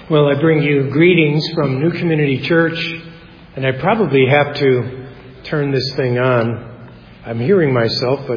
Well, I bring you greetings from New Community Church, and I probably have to turn this thing on. I'm hearing myself, but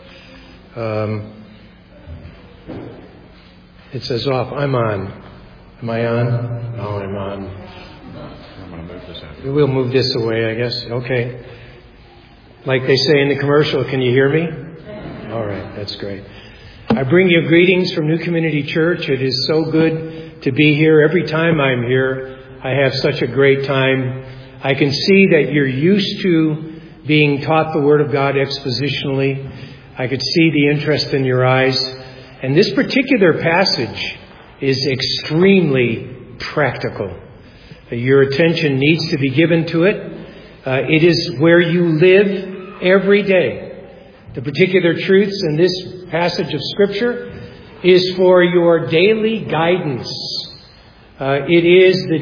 it says off. I'm on. Am I on? Oh, I'm on. I'm going to move this out. We'll move this away, I guess. Okay. Like they say in the commercial, can you hear me? All right, that's great. I bring you greetings from New Community Church. It is so good to be here. Every time I'm here, I have such a great time. I can see that you're used to being taught the Word of God expositionally. I could see the interest in your eyes. And this particular passage is extremely practical. Your attention needs to be given to it. It is where you live every day. The particular truths in this passage of Scripture is for your daily guidance. It is the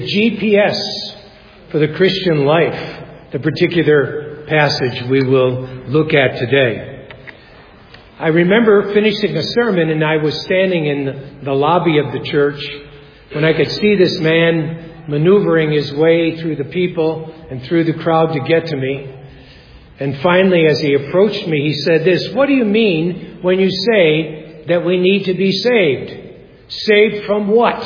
GPS for the Christian life, the particular passage we will look at today. I remember finishing a sermon and I was standing in the lobby of the church when I could see this man maneuvering his way through the people and through the crowd to get to me. And finally, as he approached me, he said this: "What do you mean when you say that we need to be saved? Saved from what?"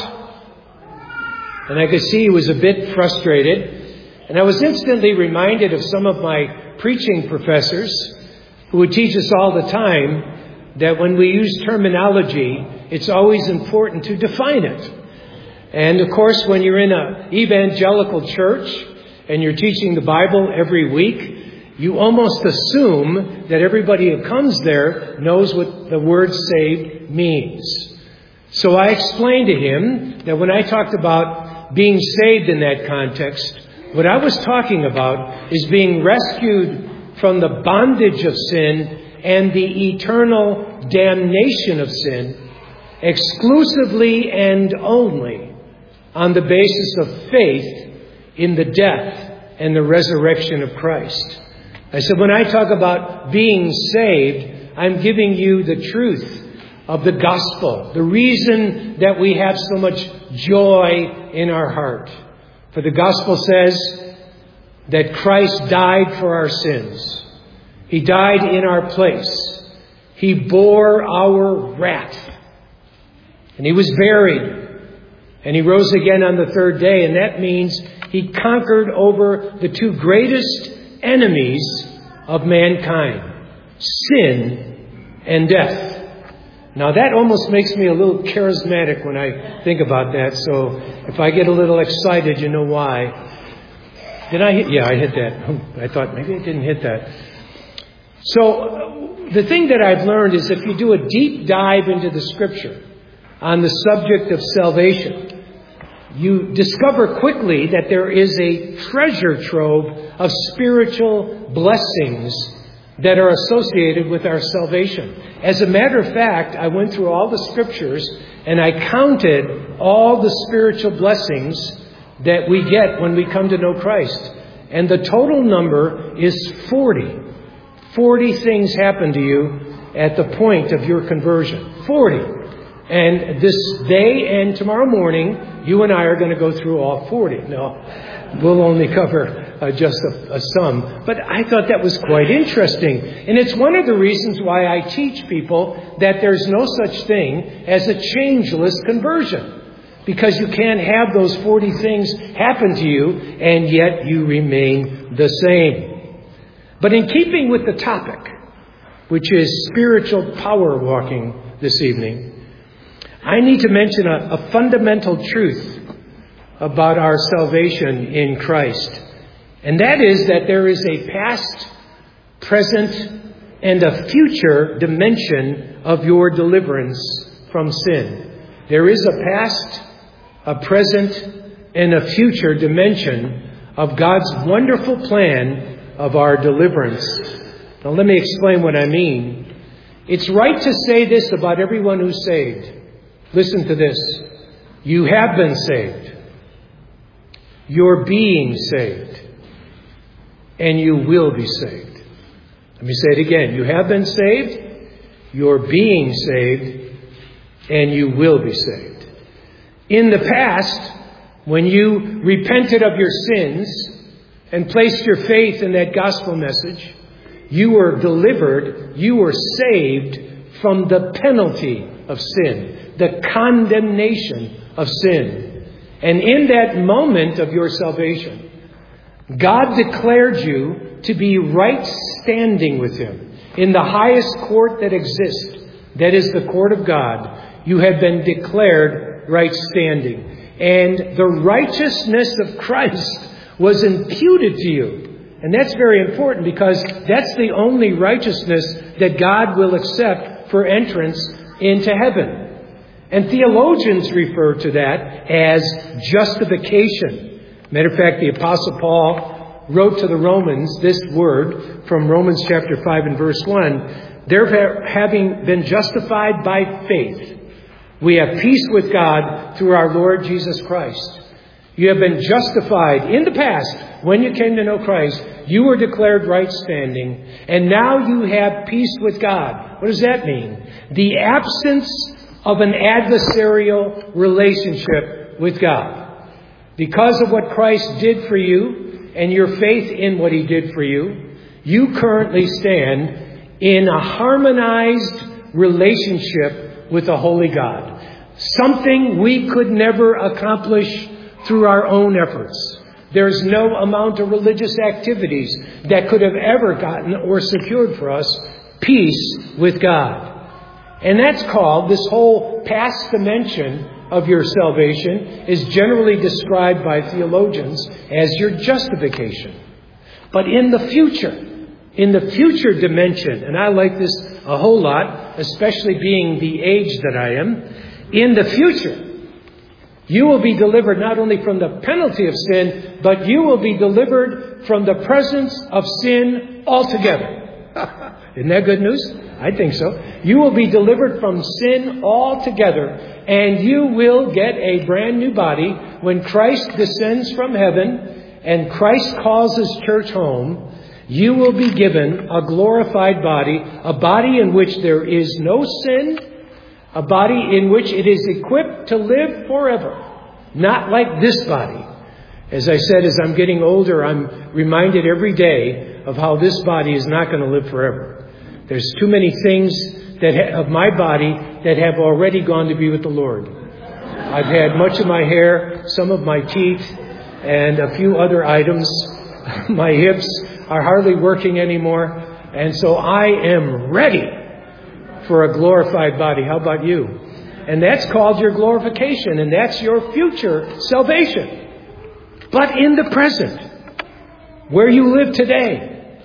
And I could see he was a bit frustrated. And I was instantly reminded of some of my preaching professors who would teach us all the time that when we use terminology, it's always important to define it. And of course, when you're in an evangelical church and you're teaching the Bible every week, you almost assume that everybody who comes there knows what the word saved means. So I explained to him that when I talked about being saved in that context, what I was talking about is being rescued from the bondage of sin and the eternal damnation of sin exclusively and only on the basis of faith in the death and the resurrection of Christ. I said, when I talk about being saved, I'm giving you the truth of the gospel, the reason that we have so much joy in our heart. For the gospel says that Christ died for our sins. He died in our place. He bore our wrath. And he was buried. And he rose again on the third day. And that means he conquered over the two greatest enemies of mankind, sin and death. Now that almost makes me a little charismatic when I think about that. So if I get a little excited, you know why. Did I hit? Yeah, I hit that. I thought maybe I didn't hit that. So the thing that I've learned is if you do a deep dive into the Scripture on the subject of salvation, you discover quickly that there is a treasure trove of spiritual blessings that are associated with our salvation. As a matter of fact, I went through all the Scriptures and I counted all the spiritual blessings that we get when we come to know Christ. And the total number is 40. 40 things happen to you at the point of your conversion. 40. And this day and tomorrow morning, you and I are going to go through all 40. No, we'll only cover just a sum. But I thought that was quite interesting. And it's one of the reasons why I teach people that there's no such thing as a changeless conversion. Because you can't have those 40 things happen to you and yet you remain the same. But in keeping with the topic, which is spiritual power walking this evening, I need to mention a fundamental truth about our salvation in Christ. And that is that there is a past, present, and a future dimension of your deliverance from sin. There is a past, a present, and a future dimension of God's wonderful plan of our deliverance. Now let me explain what I mean. It's right to say this about everyone who's saved. Listen to this. You have been saved. You're being saved. And you will be saved. Let me say it again. You have been saved. You're being saved. And you will be saved. In the past, when you repented of your sins and placed your faith in that gospel message, you were delivered, you were saved from the penalty of sin, the condemnation of sin. And in that moment of your salvation, God declared you to be right standing with Him. In the highest court that exists, that is the court of God, you have been declared right standing. And the righteousness of Christ was imputed to you. And that's very important because that's the only righteousness that God will accept for entrance into heaven. And theologians refer to that as justification. Matter of fact, the Apostle Paul wrote to the Romans this word from Romans chapter 5 and verse 1. There having been justified by faith, we have peace with God through our Lord Jesus Christ. You have been justified in the past. When you came to know Christ, you were declared right standing. And now you have peace with God. What does that mean? The absence of an adversarial relationship with God. Because of what Christ did for you and your faith in what He did for you, you currently stand in a harmonized relationship with the Holy God. Something we could never accomplish through our own efforts. There's no amount of religious activities that could have ever gotten or secured for us peace with God. And that's called, this whole past dimension of your salvation is generally described by theologians as your justification. But in the future dimension, and I like this a whole lot, especially being the age that I am, in the future, you will be delivered not only from the penalty of sin, but you will be delivered from the presence of sin altogether. Isn't that good news? I think so. You will be delivered from sin altogether, and you will get a brand new body when Christ descends from heaven and Christ calls His church home. You will be given a glorified body, a body in which there is no sin, a body in which it is equipped to live forever. Not like this body. As I said, as I'm getting older, I'm reminded every day of how this body is not going to live forever. There's too many things of my body that have already gone to be with the Lord. I've had much of my hair, some of my teeth, and a few other items. My hips are hardly working anymore. And so I am ready for a glorified body. How about you? And that's called your glorification, and that's your future salvation. But in the present, where you live today,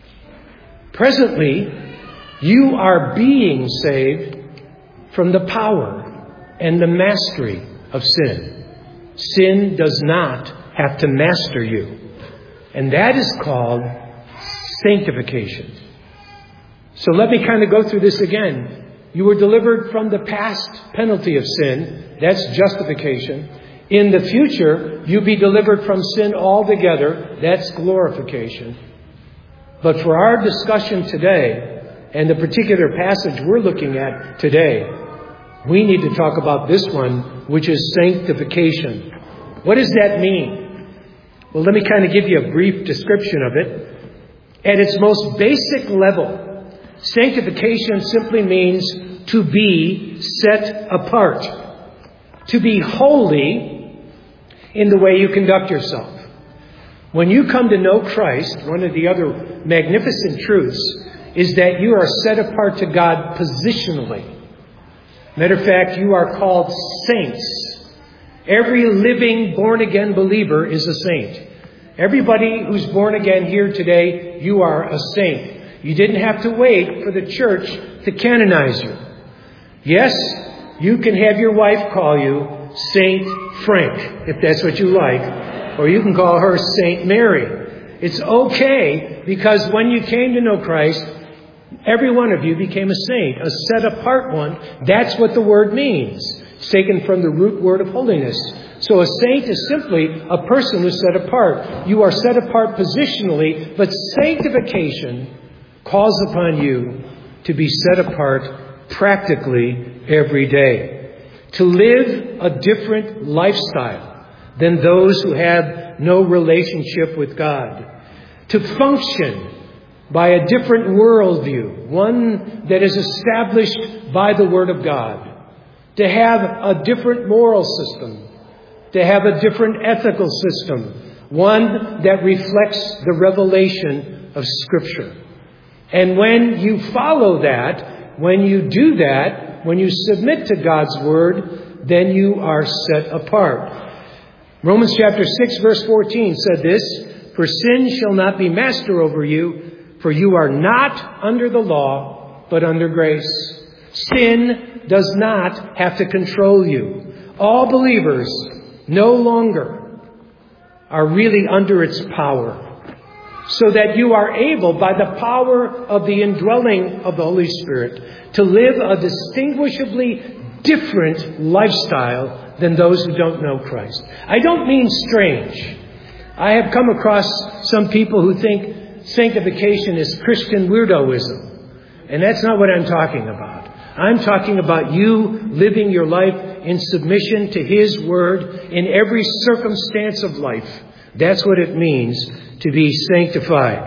presently, you are being saved from the power and the mastery of sin. Sin does not have to master you. And that is called sanctification. So let me kind of go through this again. You were delivered from the past penalty of sin. That's justification. In the future, you'll be delivered from sin altogether. That's glorification. But for our discussion today, and the particular passage we're looking at today, we need to talk about this one, which is sanctification. What does that mean? Well, let me kind of give you a brief description of it. At its most basic level, sanctification simply means to be set apart, to be holy in the way you conduct yourself. When you come to know Christ, one of the other magnificent truths is that you are set apart to God positionally. Matter of fact, you are called saints. Every living born-again believer is a saint. Everybody who's born again here today, you are a saint. You didn't have to wait for the church to canonize you. Yes, you can have your wife call you Saint Frank, if that's what you like. Or you can call her Saint Mary. It's okay, because when you came to know Christ, every one of you became a saint, a set-apart one. That's what the word means. It's taken from the root word of holiness. So a saint is simply a person who's set apart. You are set apart positionally, but sanctification calls upon you to be set apart practically every day. to live a different lifestyle than those who have no relationship with God, to function by a different worldview, one that is established by the Word of God, to have a different moral system, to have a different ethical system, one that reflects the revelation of Scripture. And when you follow that, when you do that, when you submit to God's Word, then you are set apart. Romans chapter 6 verse 14 said this, "For sin shall not be master over you, for you are not under the law, but under grace." Sin does not have to control you. All believers no longer are really under its power, so that you are able, by the power of the indwelling of the Holy Spirit, to live a distinguishably different lifestyle than those who don't know Christ. I don't mean strange. I have come across some people who think sanctification is Christian weirdoism. And that's not what I'm talking about. I'm talking about you living your life in submission to His Word in every circumstance of life. That's what it means to be sanctified.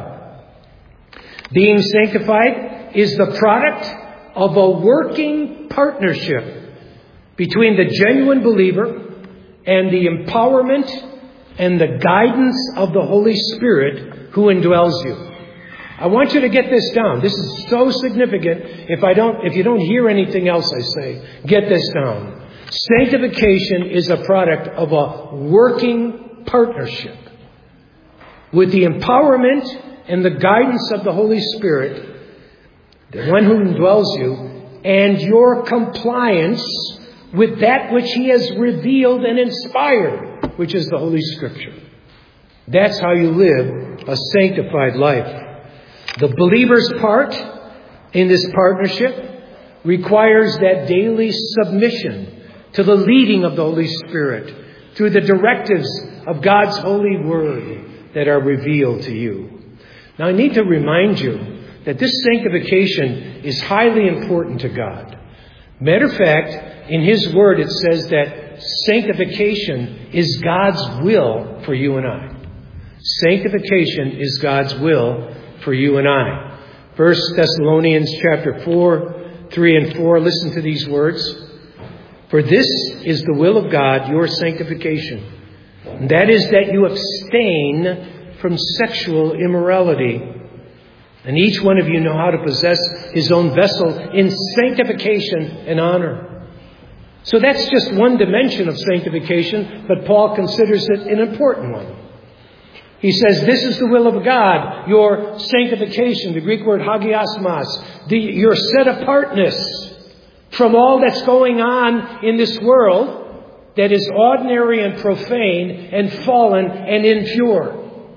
Being sanctified is the product of a working partnership between the genuine believer and the empowerment and the guidance of the Holy Spirit who indwells you. I want you to get this down. This is so significant. If you don't hear anything else I say, get this down. Sanctification is a product of a working partnership with the empowerment and the guidance of the Holy Spirit, the one who indwells you, and your compliance with that which He has revealed and inspired, which is the Holy Scripture. That's how you live a sanctified life. The believer's part in this partnership requires that daily submission to the leading of the Holy Spirit through the directives of God's holy Word that are revealed to you. Now, I need to remind you that this sanctification is highly important to God. Matter of fact, in His Word it says that sanctification is God's will for you and I. Sanctification is God's will for you and I. 1 Thessalonians chapter 4, 3 and 4. Listen to these words. "For this is the will of God, your sanctification. And that is that you abstain from sexual immorality. And each one of you know how to possess his own vessel in sanctification and honor." So that's just one dimension of sanctification, but Paul considers it an important one. He says, this is the will of God, your sanctification, the Greek word hagiasmos, your set-apartness from all that's going on in this world that is ordinary and profane and fallen and impure.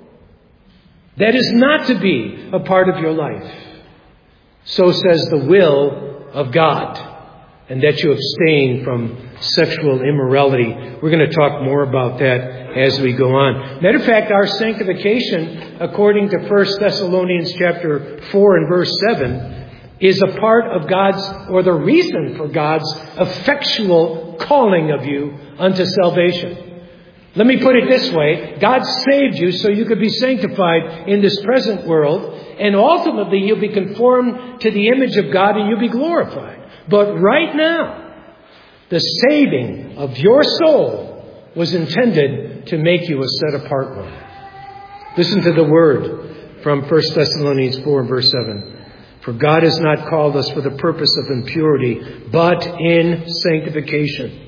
That is not to be a part of your life. So says the will of God, and that you abstain from sexual immorality. We're going to talk more about that as we go on. Matter of fact, our sanctification, according to 1 Thessalonians chapter 4 and verse 7, is a part of God's, or the reason for God's effectual calling of you unto salvation. Let me put it this way. God saved you so you could be sanctified in this present world, and ultimately you'll be conformed to the image of God and you'll be glorified. But right now, the saving of your soul was intended to make you a set-apart one. Listen to the word from 1 Thessalonians 4 and verse 7. "For God has not called us for the purpose of impurity, but in sanctification."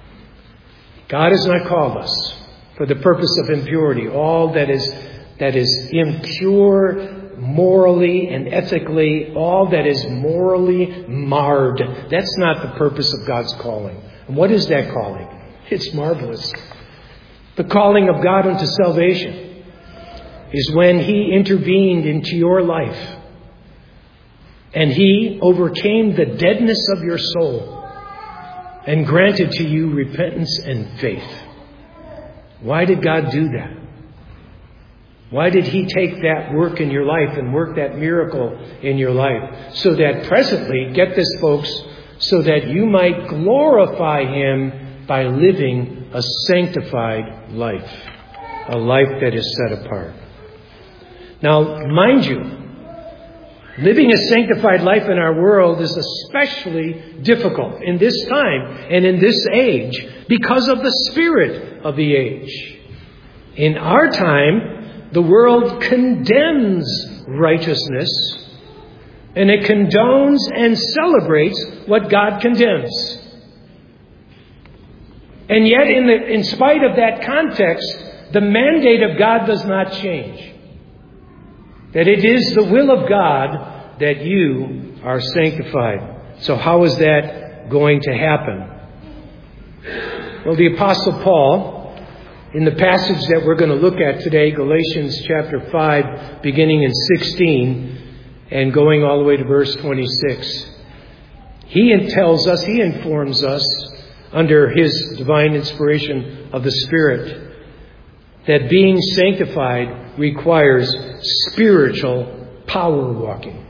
God has not called us for the purpose of impurity. All that is impure morally and ethically, all that is morally marred. That's not the purpose of God's calling. And what is that calling? It's marvelous. The calling of God unto salvation is when He intervened into your life and He overcame the deadness of your soul and granted to you repentance and faith. Why did God do that? Why did He take that work in your life and work that miracle in your life? So that presently, get this folks, so that you might glorify Him by living a sanctified life, a life that is set apart. Now, mind you, living a sanctified life in our world is especially difficult in this time and in this age because of the spirit of the age. In our time, the world condemns righteousness, and it condones and celebrates what God condemns. And yet, in spite of that context, the mandate of God does not change. That it is the will of God that you are sanctified. So how is that going to happen? Well, the Apostle Paul, in the passage that we're going to look at today, Galatians chapter 5, beginning in 16 and going all the way to verse 26, he informs us, under his divine inspiration of the Spirit, that being sanctified requires spiritual power walking.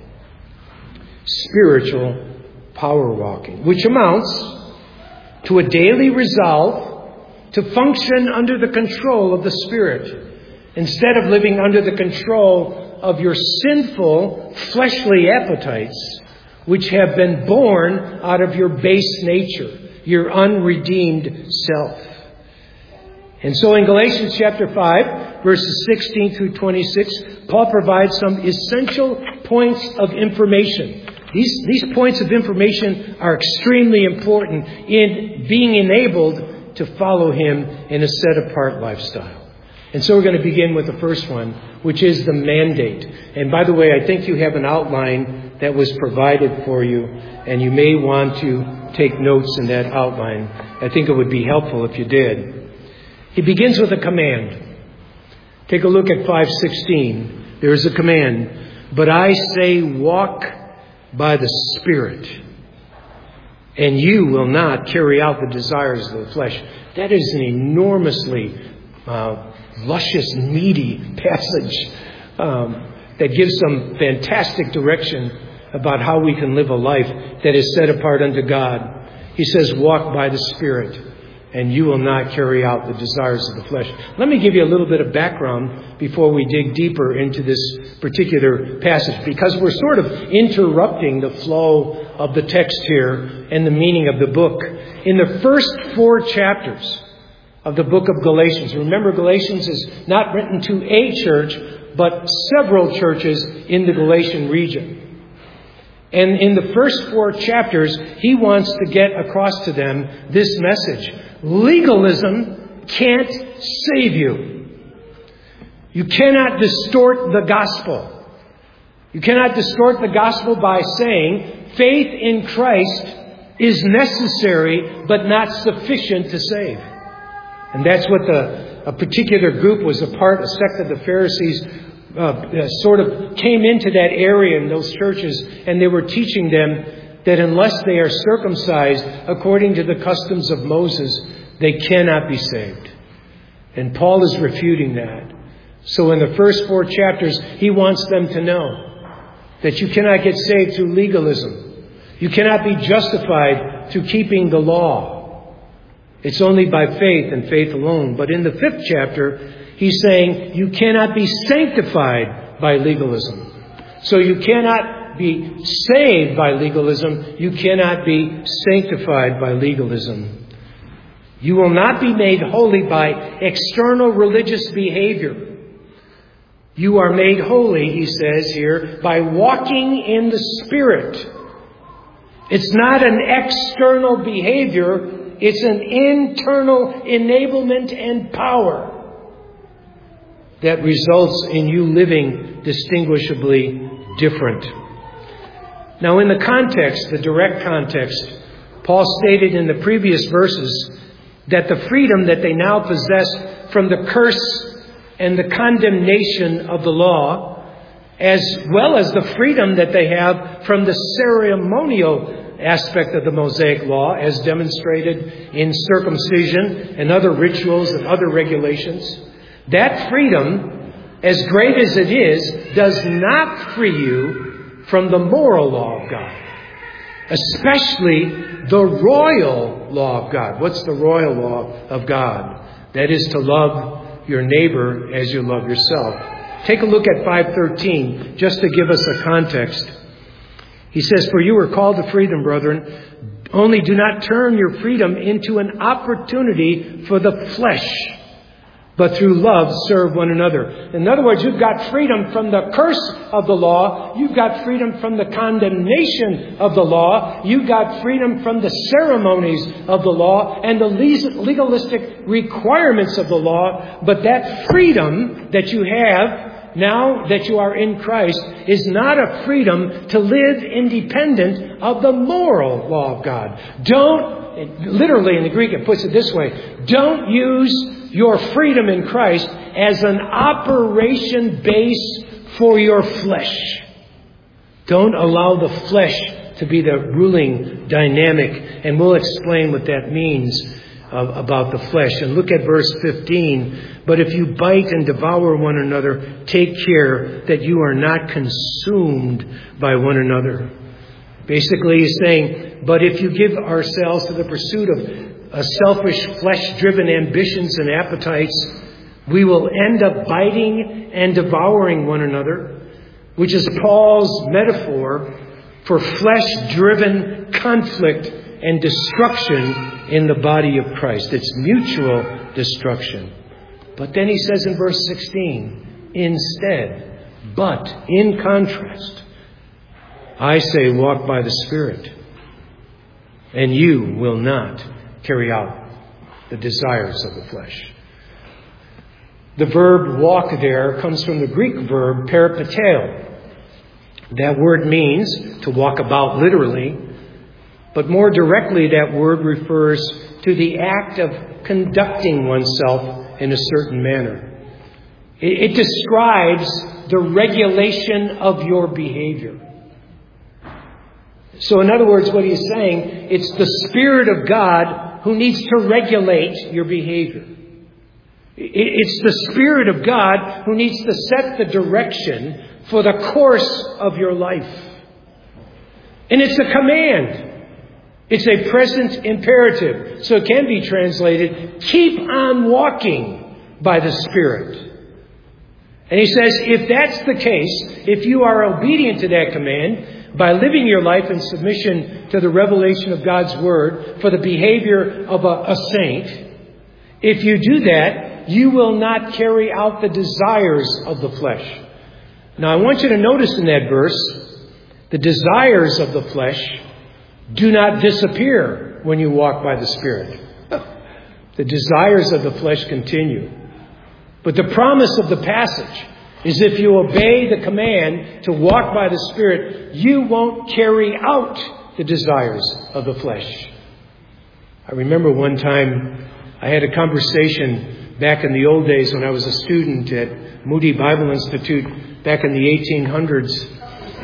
Spiritual power walking, which amounts to a daily resolve to function under the control of the Spirit, instead of living under the control of your sinful fleshly appetites, which have been born out of your base nature, your unredeemed self. And so in Galatians chapter 5, verses 16 through 26, Paul provides some essential points of information. These points of information are extremely important in being enabled to follow Him in a set-apart lifestyle. And so we're going to begin with the first one, which is the mandate. And by the way, I think you have an outline that was provided for you, and you may want to take notes in that outline. I think it would be helpful if you did. He begins with a command. Take a look at 5:16. There is a command. But I say, walk by the Spirit, and you will not carry out the desires of the flesh. That is an enormously luscious, meaty passage that gives some fantastic direction about how we can live a life that is set apart unto God. He says, walk by the Spirit, and you will not carry out the desires of the flesh. Let me give you a little bit of background before we dig deeper into this particular passage, because we're sort of interrupting the flow of the text here and the meaning of the book. In the first 4 chapters of the book of Galatians, remember, Galatians is not written to a church, but several churches in the Galatian region. And in the first 4 chapters, he wants to get across to them this message. Legalism can't save you. You cannot distort the gospel. You cannot distort the gospel by saying faith in Christ is necessary but not sufficient to save. And that's what a particular group was a sect of the Pharisees sort of came into that area in those churches, and they were teaching them that unless they are circumcised according to the customs of Moses, they cannot be saved. And Paul is refuting that. So in the first 4 chapters, he wants them to know that you cannot get saved through legalism. You cannot be justified through keeping the law. It's only by faith and faith alone. But in the 5th chapter, he's saying you cannot be sanctified by legalism. So you cannot be saved by legalism. You cannot be sanctified by legalism. You will not be made holy by external religious behavior. You are made holy, he says here, by walking in the Spirit. It's not an external behavior. It's an internal enablement and power that results in you living distinguishably different. Now, in the context, the direct context, Paul stated in the previous verses that the freedom that they now possess from the curse and the condemnation of the law, as well as the freedom that they have from the ceremonial aspect of the Mosaic law, as demonstrated in circumcision and other rituals and other regulations, that freedom, as great as it is, does not free you from the moral law of God. especially the royal law of God. What's the royal law of God? That is to love your neighbor as you love yourself. Take a look at 5:13, just to give us a context. He says, "For you are called to freedom, brethren. Only do not turn your freedom into an opportunity for the flesh, but through love serve one another." In other words, you've got freedom from the curse of the law. You've got freedom from the condemnation of the law. You've got freedom from the ceremonies of the law and the legalistic requirements of the law. But that freedom that you have now that you are in Christ is not a freedom to live independent of the moral law of God. Literally in the Greek it puts it this way, don't use your freedom in Christ as an operation base for your flesh. Don't allow the flesh to be the ruling dynamic. And we'll explain what that means about the flesh. And look at verse 15. "But if you bite and devour one another, take care that you are not consumed by one another." Basically, he's saying, but if you give ourselves to the pursuit of selfish, flesh-driven ambitions and appetites, we will end up biting and devouring one another, which is Paul's metaphor for flesh-driven conflict and destruction in the body of Christ. It's mutual destruction. But then he says in verse 16, instead, but in contrast, I say walk by the Spirit, and you will not carry out the desires of the flesh. The verb walk there comes from the Greek verb peripateo. That word means to walk about literally, but more directly that word refers to the act of conducting oneself in a certain manner. It describes the regulation of your behavior. So in other words, what he's saying, it's the Spirit of God who needs to regulate your behavior. It's the Spirit of God who needs to set the direction for the course of your life. And it's a command. It's a present imperative. So it can be translated, keep on walking by the Spirit. And he says, if that's the case, if you are obedient to that command, by living your life in submission to the revelation of God's Word for the behavior of a saint, if you do that, you will not carry out the desires of the flesh. Now, I want you to notice in that verse, the desires of the flesh do not disappear when you walk by the Spirit. The desires of the flesh continue. But the promise of the passage is if you obey the command to walk by the Spirit, you won't carry out the desires of the flesh. I remember one time I had a conversation back in the old days when I was a student at Moody Bible Institute back in the 1800s.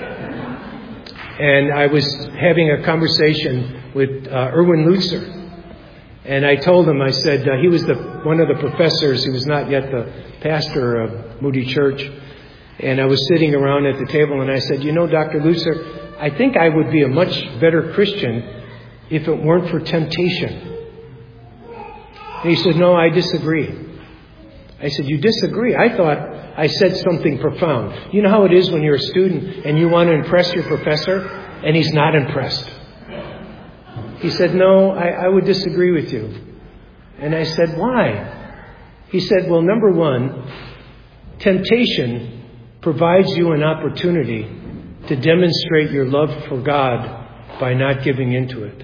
And I was having a conversation with Erwin Lutzer. And I told him, I said, he was one of the professors. He was not yet the pastor of Moody Church. And I was sitting around at the table and I said, you know, Dr. Lutzer, I think I would be a much better Christian if it weren't for temptation. And he said, no, I disagree. I said, you disagree? I thought I said something profound. You know how it is when you're a student and you want to impress your professor and he's not impressed. He said, no, I would disagree with you. And I said, why? He said, well, number one, temptation provides you an opportunity to demonstrate your love for God by not giving into it.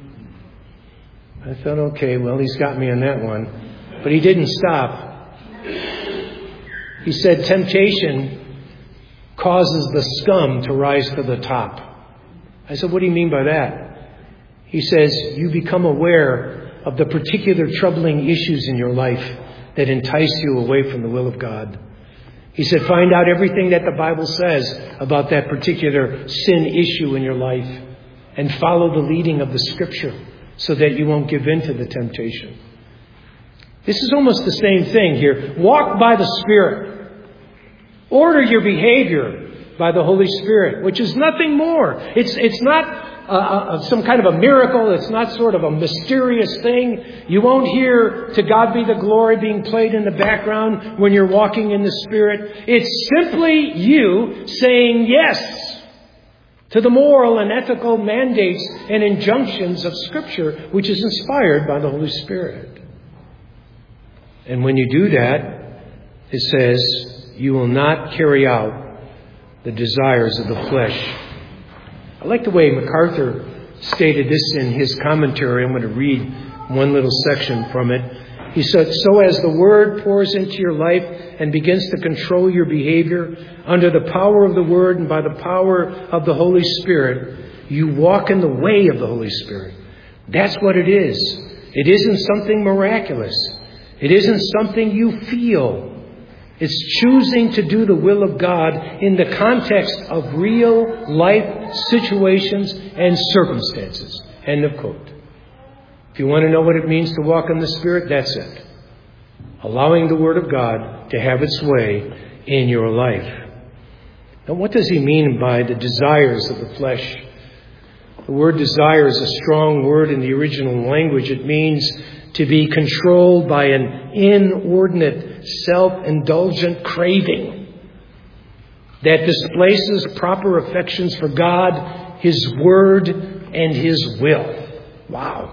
I thought, okay, well, he's got me on that one. But he didn't stop. He said, temptation causes the scum to rise to the top. I said, what do you mean by that? He says, you become aware of the particular troubling issues in your life that entice you away from the will of God. He said, find out everything that the Bible says about that particular sin issue in your life and follow the leading of the Scripture so that you won't give in to the temptation. This is almost the same thing here. Walk by the Spirit. Order your behavior by the Holy Spirit, which is nothing more. It's not some kind of a miracle. It's not sort of a mysterious thing. You won't hear "To God be the glory" being played in the background when you're walking in the Spirit. It's simply you saying yes to the moral and ethical mandates and injunctions of Scripture, which is inspired by the Holy Spirit. And when you do that, it says, you will not carry out the desires of the flesh. I like the way MacArthur stated this in his commentary. I'm going to read one little section from it. He said, so as the Word pours into your life and begins to control your behavior under the power of the Word and by the power of the Holy Spirit, you walk in the way of the Holy Spirit. That's what it is. It isn't something miraculous. It isn't something you feel. It's choosing to do the will of God in the context of real life situations and circumstances. End of quote. If you want to know what it means to walk in the Spirit, that's it. Allowing the Word of God to have its way in your life. Now, what does he mean by the desires of the flesh? The word desire is a strong word in the original language. It means to be controlled by an inordinate, self-indulgent craving that displaces proper affections for God, His Word, and His will. Wow.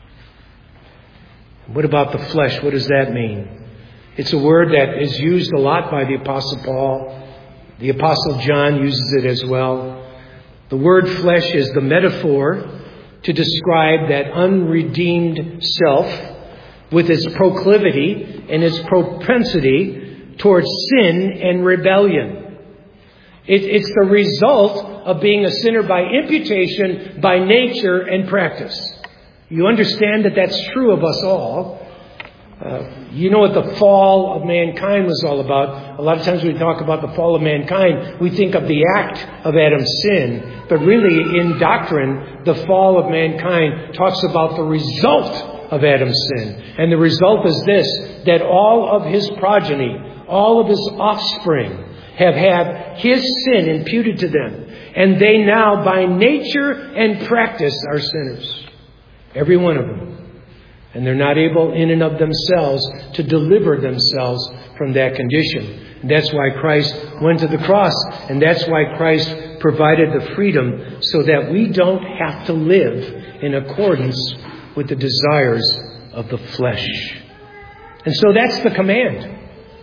What about the flesh? What does that mean? It's a word that is used a lot by the Apostle Paul. The Apostle John uses it as well. The word flesh is the metaphor to describe that unredeemed self with its proclivity and its propensity towards sin and rebellion. It's the result of being a sinner by imputation, by nature, and practice. You understand that that's true of us all. You know what the fall of mankind was all about. A lot of times when we talk about the fall of mankind, we think of the act of Adam's sin. But really, in doctrine, the fall of mankind talks about the result of Adam's sin. And the result is this, that all of his progeny, all of his offspring have had his sin imputed to them. And they now, by nature and practice, are sinners. Every one of them. And they're not able in and of themselves to deliver themselves from that condition. And that's why Christ went to the cross. And that's why Christ provided the freedom so that we don't have to live in accordance with the desires of the flesh. And so that's the command.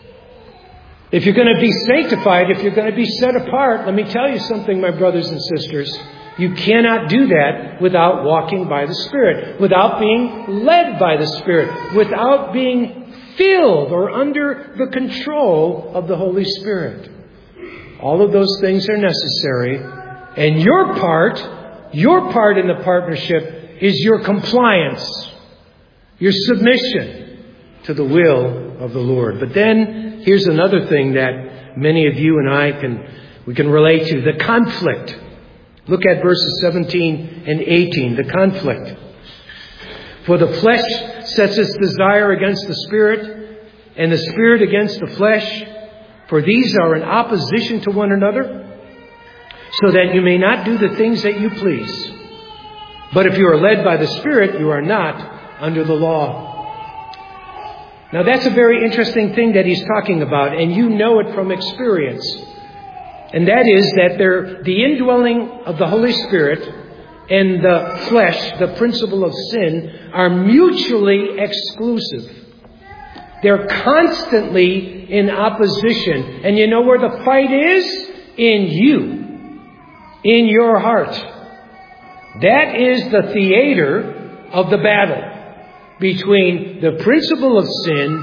If you're going to be sanctified, if you're going to be set apart, let me tell you something, my brothers and sisters. You cannot do that without walking by the Spirit, without being led by the Spirit, without being filled or under the control of the Holy Spirit. All of those things are necessary. And your part in the partnership is your compliance, your submission to the will of the Lord. But then here's another thing that many of you and I can relate to, the conflict. Look at verses 17 and 18, the conflict. For the flesh sets its desire against the Spirit, and the Spirit against the flesh. For these are in opposition to one another, so that you may not do the things that you please. But if you are led by the Spirit, you are not under the law. Now that's a very interesting thing that he's talking about, and you know it from experience. And that is that the indwelling of the Holy Spirit and the flesh, the principle of sin, are mutually exclusive. They're constantly in opposition. And you know where the fight is? In you. In your heart. That is the theater of the battle between the principle of sin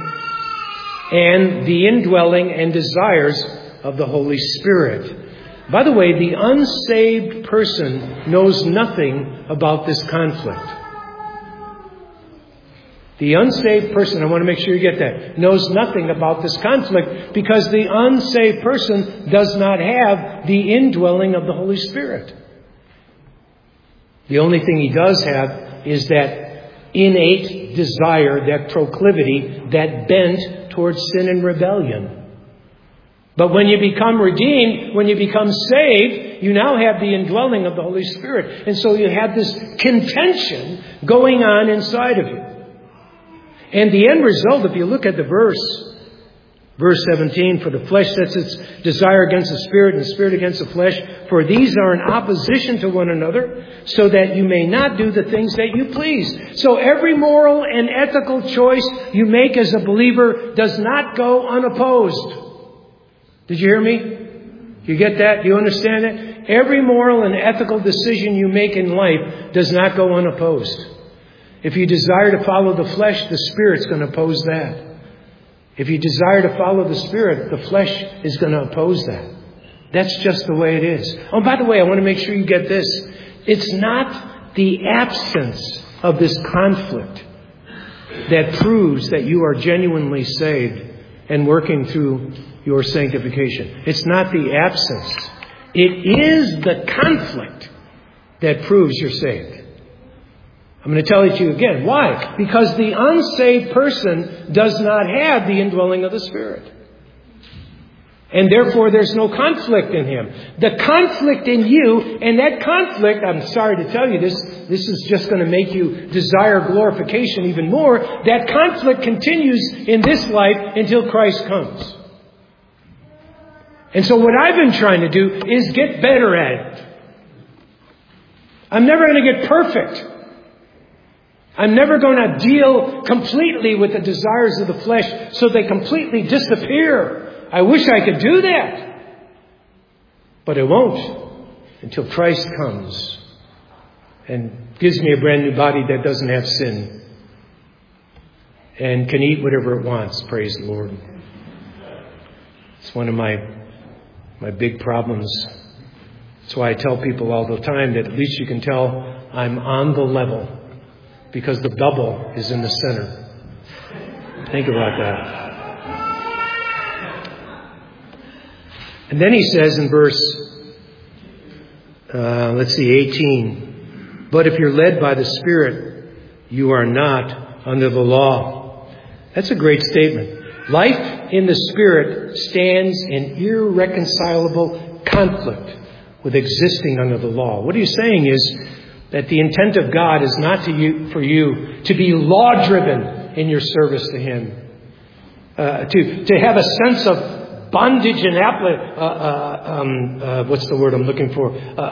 and the indwelling and desires of the Holy Spirit. By the way, the unsaved person knows nothing about this conflict. The unsaved person, I want to make sure you get that, knows nothing about this conflict because the unsaved person does not have the indwelling of the Holy Spirit. The only thing he does have is that innate desire, that proclivity, that bent towards sin and rebellion. But when you become redeemed, when you become saved, you now have the indwelling of the Holy Spirit. And so you have this contention going on inside of you. And the end result, if you look at the verse 17, for the flesh sets its desire against the Spirit, and the Spirit against the flesh. For these are in opposition to one another, so that you may not do the things that you please. So every moral and ethical choice you make as a believer does not go unopposed. Did you hear me? You get that? Do you understand it? Every moral and ethical decision you make in life does not go unopposed. If you desire to follow the flesh, the Spirit's going to oppose that. If you desire to follow the Spirit, the flesh is going to oppose that. That's just the way it is. Oh, by the way, I want to make sure you get this. It's not the absence of this conflict that proves that you are genuinely saved and working through your sanctification. It's not the absence. It is the conflict that proves you're saved. I'm going to tell it to you again. Why? Because the unsaved person does not have the indwelling of the Spirit. And therefore there's no conflict in him. The conflict in you, and that conflict, I'm sorry to tell you this is just going to make you desire glorification even more. That conflict continues in this life until Christ comes. And so what I've been trying to do is get better at it. I'm never going to get perfect. I'm never going to deal completely with the desires of the flesh so they completely disappear. I wish I could do that. But I won't until Christ comes and gives me a brand new body that doesn't have sin and can eat whatever it wants. Praise the Lord. It's one of my big problems. That's why I tell people all the time that at least you can tell I'm on the level, because the double is in the center. Think about that. And then he says in verse, 18, but if you're led by the Spirit, you are not under the law. That's a great statement. Life in the Spirit stands in irreconcilable conflict with existing under the law. What he's saying is that the intent of God is not for you to be law-driven in your service to Him, to have a sense of bondage and what's the word I'm looking for?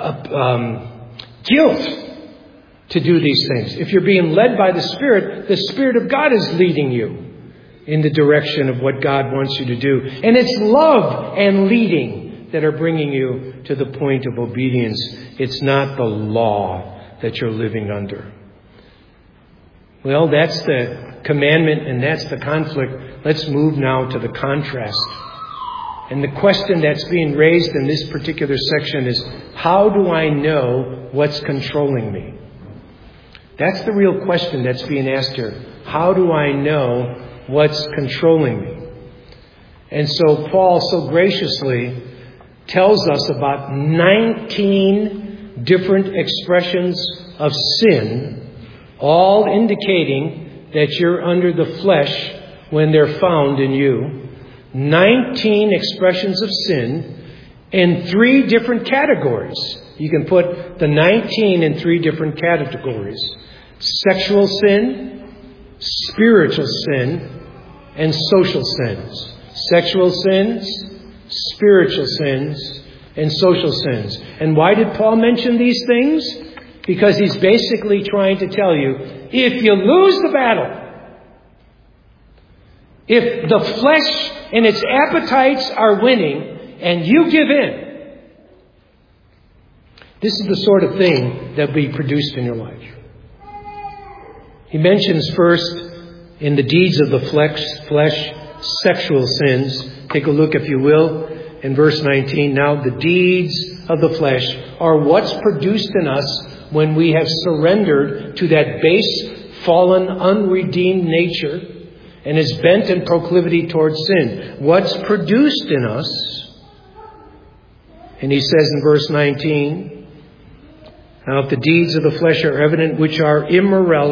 Guilt to do these things. If you're being led by the Spirit of God is leading you in the direction of what God wants you to do. And it's love and leading that are bringing you to the point of obedience. It's not the law that you're living under. Well, that's the commandment and that's the conflict. Let's move now to the contrast. And the question that's being raised in this particular section is, how do I know what's controlling me? That's the real question that's being asked here. How do I know what's controlling me? And so Paul so graciously tells us about 19 different expressions of sin, all indicating that you're under the flesh when they're found in you. 19 expressions of sin in 3 different categories. You can put the 19 in 3 different categories. Sexual sin, spiritual sin, and social sins. Sexual sins, spiritual sins, and social sins. And why did Paul mention these things? Because he's basically trying to tell you, if you lose the battle, if the flesh and its appetites are winning and you give in, this is the sort of thing that will be produced in your life. He mentions first in the deeds of the flesh, sexual sins. Take a look, if you will, in verse 19. Now, the deeds of the flesh are what's produced in us when we have surrendered to that base, fallen, unredeemed nature and is bent in proclivity towards sin. What's produced in us? And he says in verse 19, now if the deeds of the flesh are evident, which are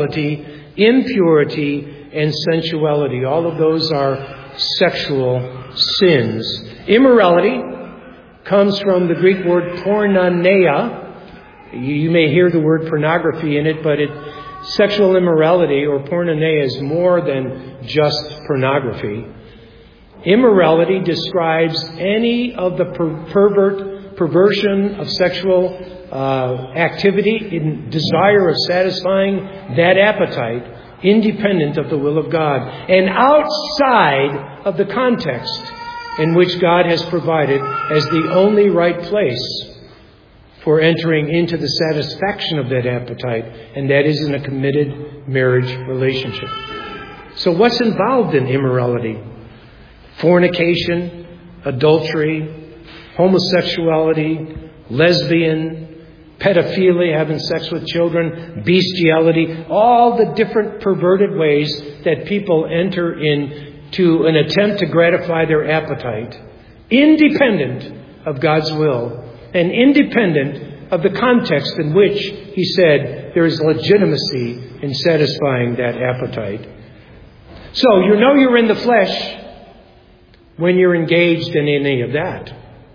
immorality, impurity, and sensuality. All of those are sexual sins. Immorality comes from the Greek word porneia. You may hear the word pornography in it, but sexual immorality or porneia is more than just pornography. Immorality describes any of the perversion of sexual activity in desire of satisfying that appetite, independent of the will of God, and outside of the context in which God has provided as the only right place for entering into the satisfaction of that appetite, and that is in a committed marriage relationship. So what's involved in immorality? Fornication, adultery, homosexuality, lesbian, pedophilia, having sex with children, bestiality, all the different perverted ways that people enter into an attempt to gratify their appetite, independent of God's will and independent of the context in which He said there is legitimacy in satisfying that appetite. So you know you're in the flesh when you're engaged in any of that.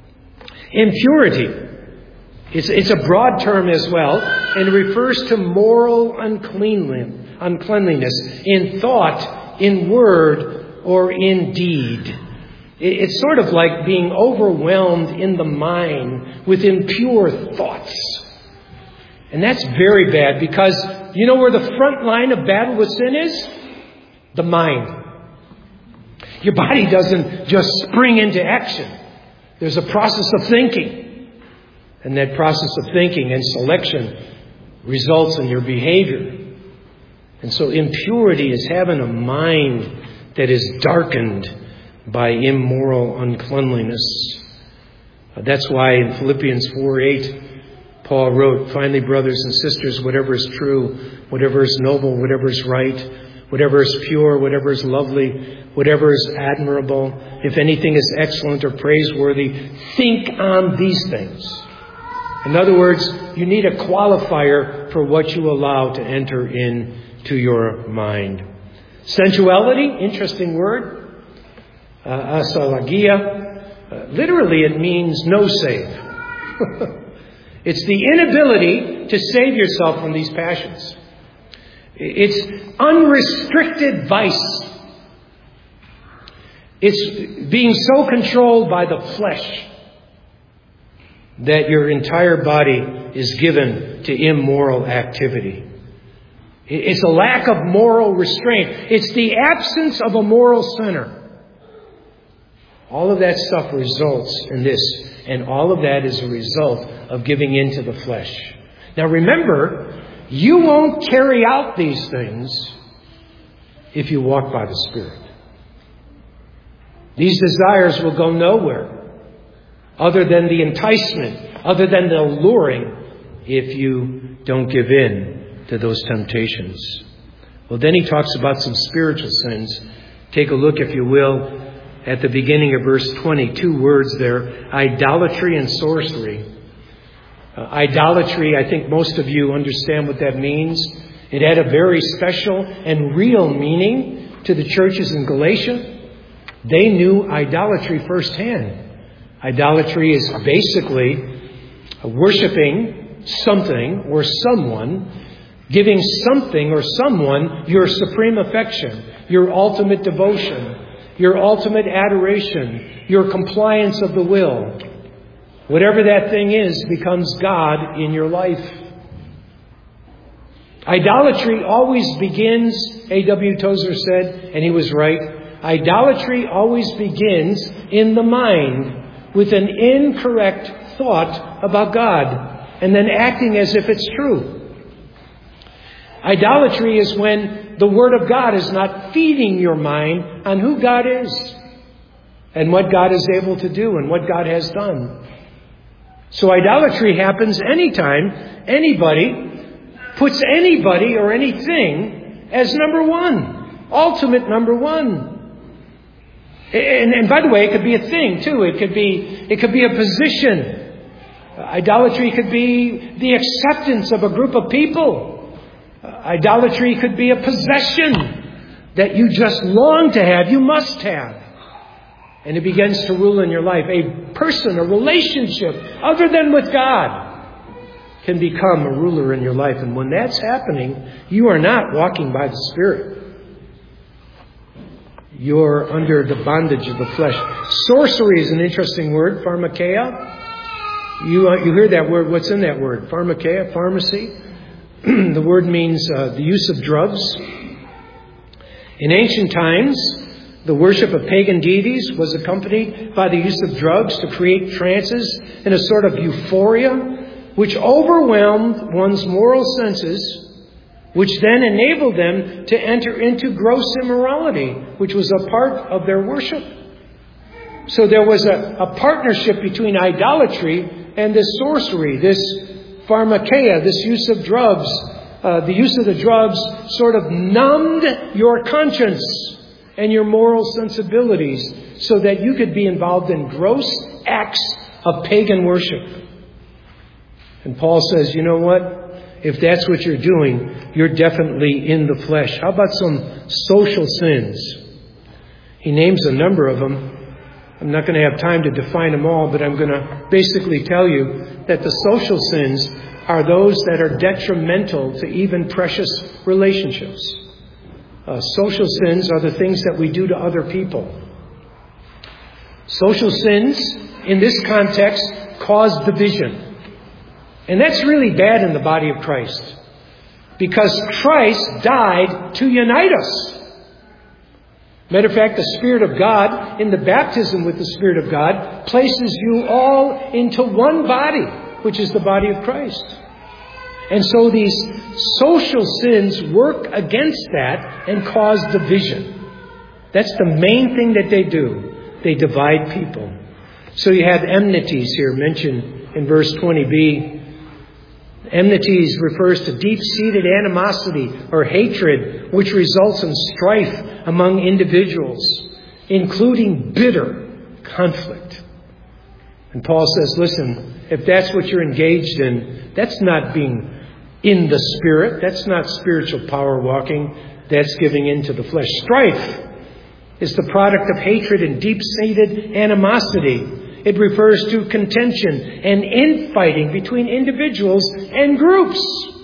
Impurity. It's a broad term as well, and it refers to moral uncleanliness in thought, in word, or in deed. It's sort of like being overwhelmed in the mind with impure thoughts. And that's very bad, because you know where the front line of battle with sin is? The mind. Your body doesn't just spring into action. There's a process of thinking. And that process of thinking and selection results in your behavior. And so impurity is having a mind that is darkened by immoral uncleanliness. That's why in Philippians 4:8, Paul wrote, "Finally, brothers and sisters, whatever is true, whatever is noble, whatever is right, whatever is pure, whatever is lovely, whatever is admirable, if anything is excellent or praiseworthy, think on these things." In other words, you need a qualifier for what you allow to enter into your mind. Sensuality, interesting word. Asalagia. Literally, it means no save. It's the inability to save yourself from these passions. It's unrestricted vice. It's being so controlled by the flesh that your entire body is given to immoral activity. It's a lack of moral restraint. It's the absence of a moral center. All of that stuff results in this, and all of that is a result of giving in to the flesh. Now remember, you won't carry out these things if you walk by the Spirit. These desires will go nowhere other than the enticement, other than the alluring, if you don't give in to those temptations. Well, then he talks about some spiritual sins. Take a look, if you will, at the beginning of verse 20. 2 words there, idolatry and sorcery. Idolatry, I think most of you understand what that means. It had a very special and real meaning to the churches in Galatia. They knew idolatry firsthand. Idolatry is basically worshiping something or someone, giving something or someone your supreme affection, your ultimate devotion, your ultimate adoration, your compliance of the will. Whatever that thing is becomes God in your life. Idolatry always begins, A.W. Tozer said, and he was right, idolatry always begins in the mind with an incorrect thought about God and then acting as if it's true. Idolatry is when the Word of God is not feeding your mind on who God is and what God is able to do and what God has done. So idolatry happens anytime anybody puts anybody or anything as number one, ultimate number one. And by the way, it could be a thing too. It could be a position. Idolatry could be the acceptance of a group of people. Idolatry could be a possession that you just long to have, you must have. and it begins to rule in your life. A person, a relationship other than with God can become a ruler in your life. And when that's happening, you are not walking by the Spirit. You're under the bondage of the flesh. Sorcery is an interesting word, pharmakeia. You hear that word. What's in that word? Pharmakeia, pharmacy. The word means the use of drugs. In ancient times, the worship of pagan deities was accompanied by the use of drugs to create trances and a sort of euphoria which overwhelmed one's moral senses, which then enabled them to enter into gross immorality, which was a part of their worship. So there was a partnership between idolatry and this sorcery, this pharmakeia, this use of drugs. The use of the drugs sort of numbed your conscience and your moral sensibilities so that you could be involved in gross acts of pagan worship. And Paul says, you know what? If that's what you're doing, you're definitely in the flesh. How about some social sins? He names a number of them. I'm not going to have time to define them all, but I'm going to basically tell you that the social sins are those that are detrimental to even precious relationships. Social sins are the things that we do to other people. Social sins, in this context, cause division. And that's really bad in the body of Christ. Because Christ died to unite us. Matter of fact, the Spirit of God, in the baptism with the Spirit of God, places you all into one body, which is the body of Christ. And so these social sins work against that and cause division. That's the main thing that they do. They divide people. So you have enmities here mentioned in verse 20b. Enmities refers to deep-seated animosity or hatred which results in strife among individuals, including bitter conflict. And Paul says, listen, if that's what you're engaged in, that's not being in the Spirit. That's not spiritual power walking. That's giving in to the flesh. Strife is the product of hatred and deep-seated animosity. It refers to contention and infighting between individuals and groups.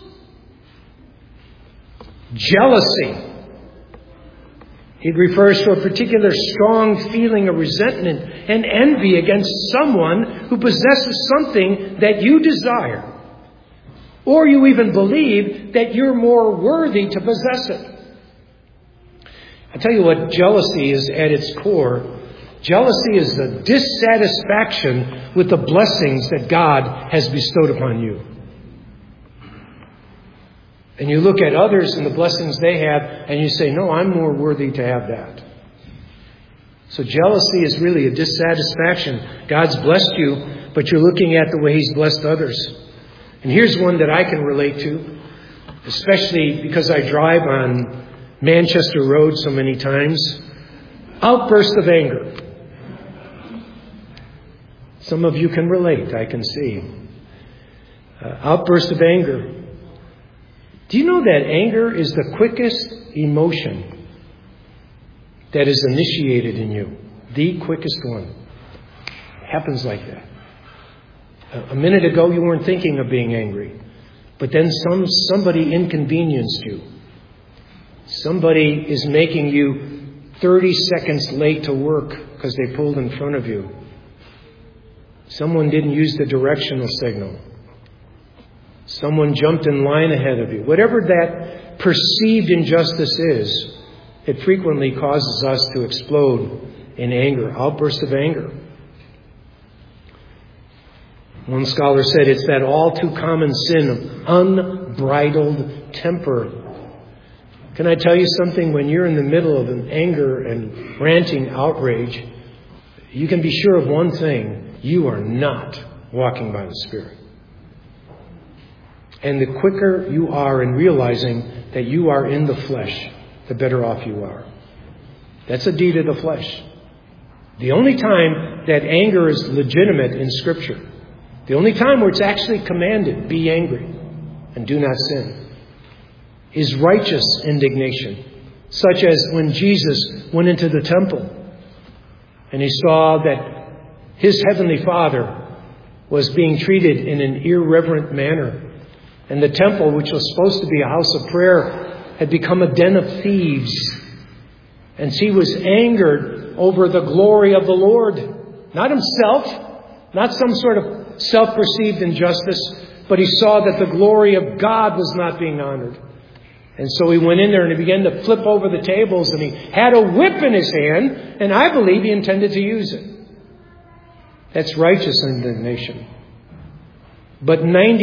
Jealousy. It refers to a particular strong feeling of resentment and envy against someone who possesses something that you desire. Or you even believe that you're more worthy to possess it. I'll tell you what jealousy is at its core. Jealousy is the dissatisfaction with the blessings that God has bestowed upon you. And you look at others and the blessings they have, and you say, no, I'm more worthy to have that. So jealousy is really a dissatisfaction. God's blessed you, but you're looking at the way He's blessed others. And here's one that I can relate to, especially because I drive on Manchester Road so many times. Outburst of anger. Some of you can relate, I can see. Outburst of anger. Do you know that anger is the quickest emotion that is initiated in you? The quickest one. It happens like that. A minute ago you weren't thinking of being angry, but then somebody inconvenienced you. Somebody is making you 30 seconds late to work because they pulled in front of you. Someone didn't use the directional signal. Someone jumped in line ahead of you. Whatever that perceived injustice is, it frequently causes us to explode in anger, outbursts of anger. One scholar said it's that all too common sin of unbridled temper. Can I tell you something? When you're in the middle of an anger and ranting outrage, you can be sure of one thing. You are not walking by the Spirit. And the quicker you are in realizing that you are in the flesh, the better off you are. That's a deed of the flesh. The only time that anger is legitimate in Scripture, the only time where it's actually commanded, be angry and do not sin, is righteous indignation, such as when Jesus went into the temple And he saw that his heavenly Father was being treated in an irreverent manner. And the temple, which was supposed to be a house of prayer, had become a den of thieves. And he was angered over the glory of the Lord. Not himself, not some sort of self-perceived injustice, but he saw that the glory of God was not being honored. And so he went in there and he began to flip over the tables, and he had a whip in his hand, and I believe he intended to use it. That's righteous indignation. But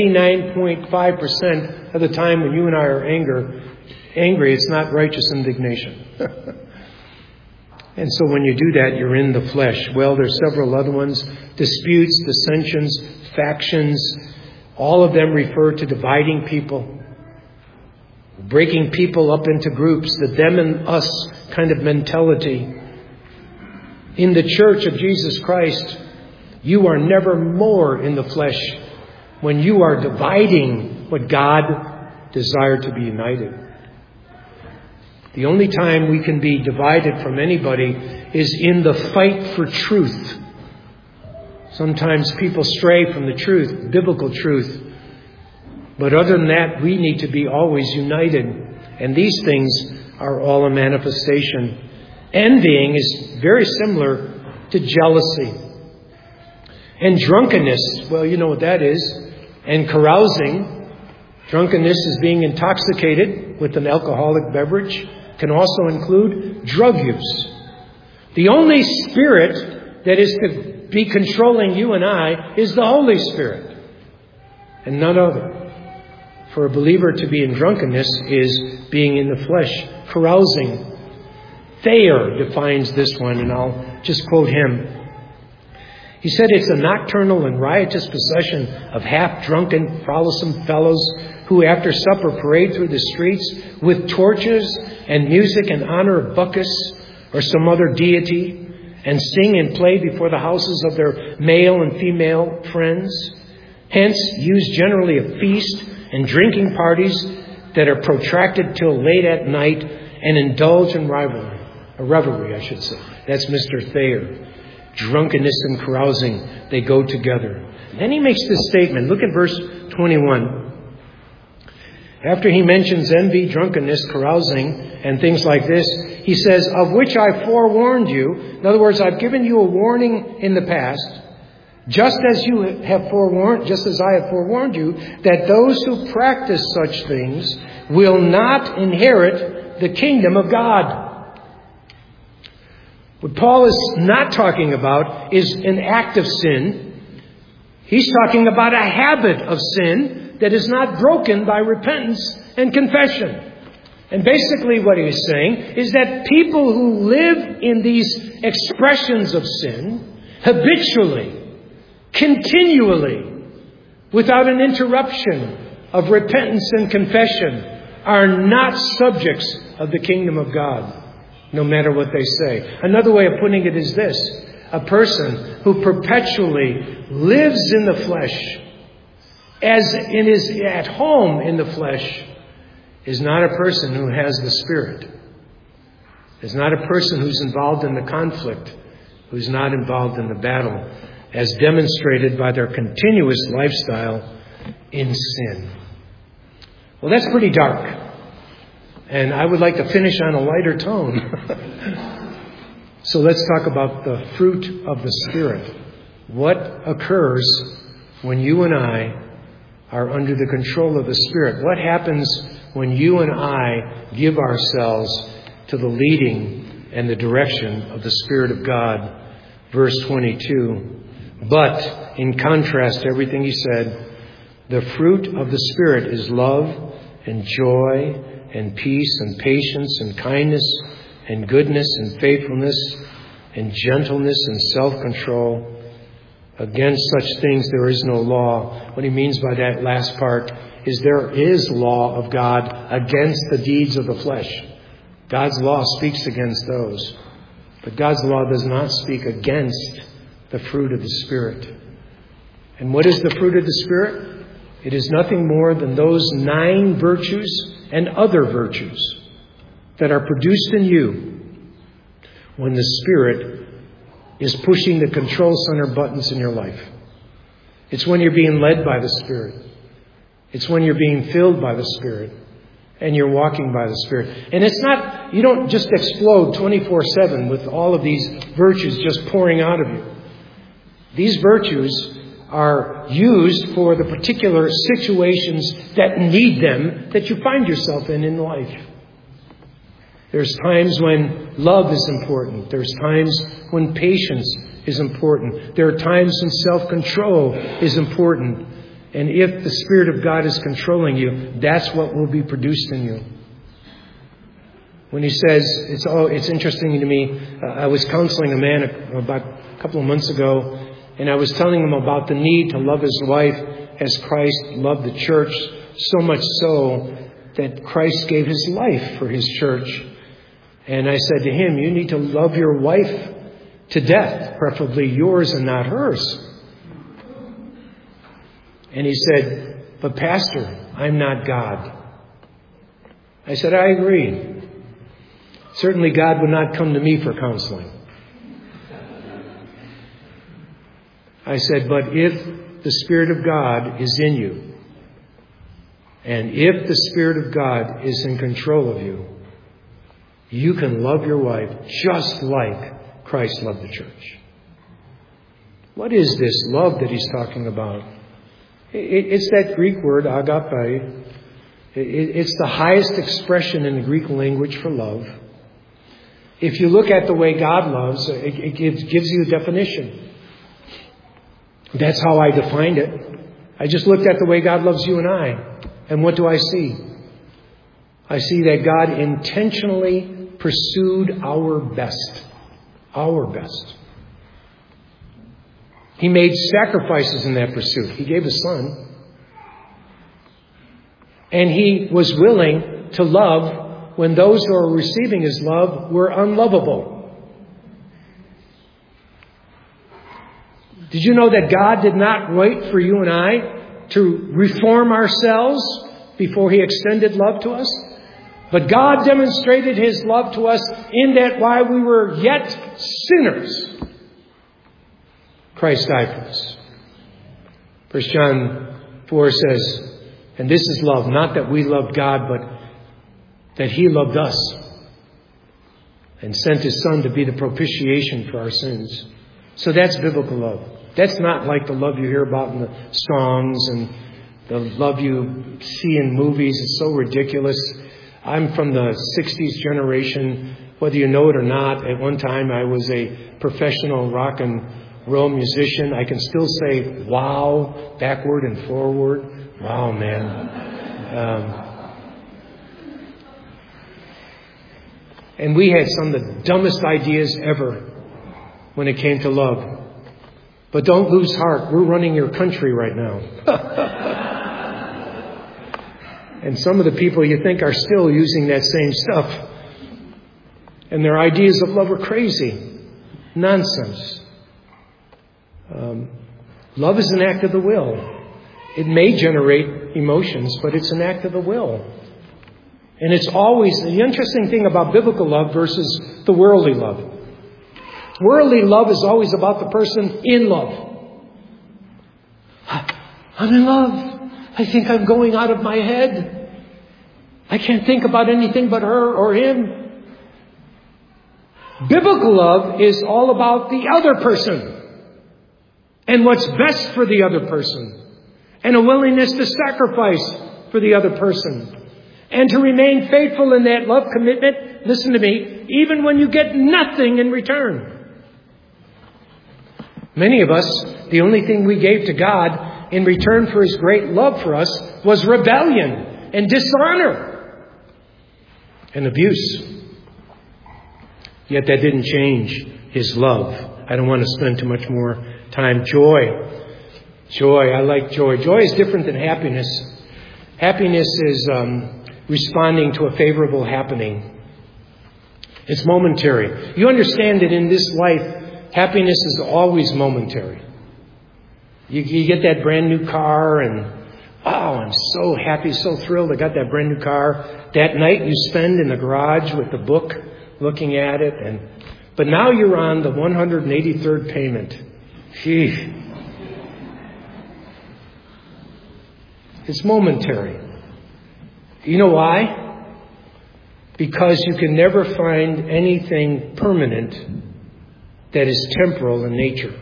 99.5% of the time when you and I are angry, it's not righteous indignation. And so when you do that, you're in the flesh. Well, there's several other ones. Disputes, dissensions, factions. All of them refer to dividing people. Breaking people up into groups. The them and us kind of mentality. In the church of Jesus Christ, you are never more in the flesh when you are dividing what God desired to be united. The only time we can be divided from anybody is in the fight for truth. Sometimes people stray from the truth, biblical truth. But other than that, we need to be always united. And these things are all a manifestation. Envying is very similar to jealousy. And drunkenness, well, you know what that is. And carousing. Drunkenness is being intoxicated with an alcoholic beverage. Can also include drug use. The only spirit that is to be controlling you and I is the Holy Spirit. And none other. For a believer to be in drunkenness is being in the flesh, carousing. Thayer defines this one, and I'll just quote him. He said it's a nocturnal and riotous procession of half-drunken, frolicsome fellows who after supper parade through the streets with torches and music in honor of Bacchus or some other deity, and sing and play before the houses of their male and female friends. Hence, use generally a feast and drinking parties that are protracted till late at night and indulge in revelry, I should say. That's Mr. Thayer. Drunkenness and carousing, they go together. And then he makes this statement. Look at verse 21. After he mentions envy, drunkenness, carousing, and things like this, he says, of which I forewarned you. In other words, I've given you a warning in the past, just as I have forewarned you, that those who practice such things will not inherit the kingdom of God. What Paul is not talking about is an act of sin. He's talking about a habit of sin that is not broken by repentance and confession. And basically what he's saying is that people who live in these expressions of sin habitually, continually, without an interruption of repentance and confession, are not subjects of the kingdom of God, no matter what they say. Another way of putting it is this: a person who perpetually lives in the flesh, as it is at home in the flesh, is not a person who has the Spirit. Is not a person who's involved in the conflict, who's not involved in the battle, as demonstrated by their continuous lifestyle in sin. Well, that's pretty dark. And I would like to finish on a lighter tone. So let's talk about the fruit of the Spirit. What occurs when you and I are under the control of the Spirit? What happens when you and I give ourselves to the leading and the direction of the Spirit of God? Verse 22. But, in contrast to everything he said, the fruit of the Spirit is love and joy and peace and patience and kindness and goodness and faithfulness and gentleness and self-control. Against such things there is no law. What he means by that last part is there is law of God against the deeds of the flesh. God's law speaks against those. But God's law does not speak against the fruit of the Spirit. And what is the fruit of the Spirit? It is nothing more than those 9 virtues and other virtues that are produced in you when the Spirit is pushing the control center buttons in your life. It's when you're being led by the Spirit. It's when you're being filled by the Spirit and you're walking by the Spirit. And it's not, you don't just explode 24/7 with all of these virtues just pouring out of you. These virtues are used for the particular situations that need them, that you find yourself in life. There's times when love is important. There's times when patience is important. There are times when self-control is important. And if the Spirit of God is controlling you, that's what will be produced in you. When he says, it's interesting to me, I was counseling a man about a couple of months ago, and I was telling him about the need to love his wife as Christ loved the church, so much so that Christ gave his life for his church. And I said to him, you need to love your wife to death, preferably yours and not hers. And he said, but Pastor, I'm not God. I said, I agree. Certainly God would not come to me for counseling. I said, but if the Spirit of God is in you, and if the Spirit of God is in control of you, you can love your wife just like Christ loved the church. What is this love that he's talking about? It's that Greek word, agape. It's the highest expression in the Greek language for love. If you look at the way God loves, it gives you a definition. That's how I defined it. I just looked at the way God loves you and I. And what do I see? I see that God intentionally pursued our best. Our best. He made sacrifices in that pursuit. He gave His Son. And He was willing to love when those who are receiving His love were unlovable. Did you know that God did not wait for you and I to reform ourselves before He extended love to us? But God demonstrated His love to us in that while we were yet sinners, Christ died for us. 1 John 4 says, and this is love, not that we loved God, but that He loved us and sent His Son to be the propitiation for our sins. So that's biblical love. That's not like the love you hear about in the songs and the love you see in movies. It's so ridiculous. I'm from the 60s generation. Whether you know it or not, at one time I was a professional rock and roll musician. I can still say wow, backward and forward. Wow, man. And we had some of the dumbest ideas ever when it came to love. But don't lose heart. We're running your country right now. And some of the people you think are still using that same stuff. And their ideas of love are crazy. Nonsense. Love is an act of the will. It may generate emotions, but it's an act of the will. And it's always the interesting thing about biblical love versus the worldly love. Worldly love is always about the person in love. I'm in love. I think I'm going out of my head. I can't think about anything but her or him. Biblical love is all about the other person and what's best for the other person and a willingness to sacrifice for the other person and to remain faithful in that love commitment. Listen to me, even when you get nothing in return. Many of us, the only thing we gave to God in return for His great love for us was rebellion and dishonor and abuse. Yet that didn't change His love. I don't want to spend too much more time. Joy. Joy. I like joy. Joy is different than happiness. Happiness is responding to a favorable happening. It's momentary. You understand that in this life, happiness is always momentary. You get that brand new car and, oh, I'm so happy, so thrilled I got that brand new car. That night you spend in the garage with the book looking at it. But now you're on the 183rd payment. Gee. It's momentary. You know why? Because you can never find anything permanent that is temporal in nature.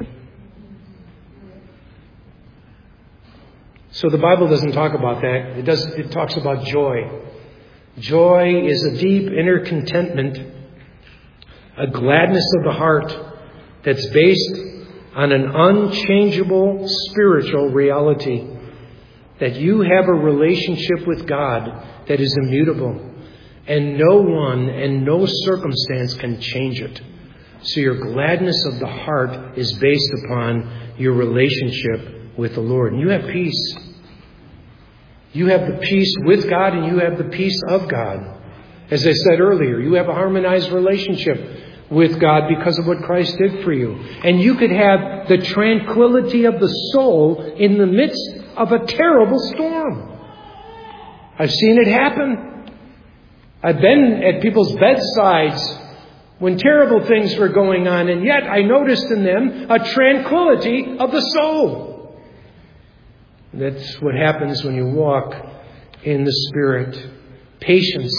So the Bible doesn't talk about that. It talks about joy. Joy is a deep inner contentment, a gladness of the heart that's based on an unchangeable spiritual reality. That you have a relationship with God that is immutable. And no one and no circumstance can change it. So your gladness of the heart is based upon your relationship with the Lord. And you have peace. You have the peace with God and you have the peace of God. As I said earlier, you have a harmonized relationship with God because of what Christ did for you. And you could have the tranquility of the soul in the midst of a terrible storm. I've seen it happen. I've been at people's bedsides when terrible things were going on, and yet I noticed in them a tranquility of the soul. That's what happens when you walk in the Spirit. Patience.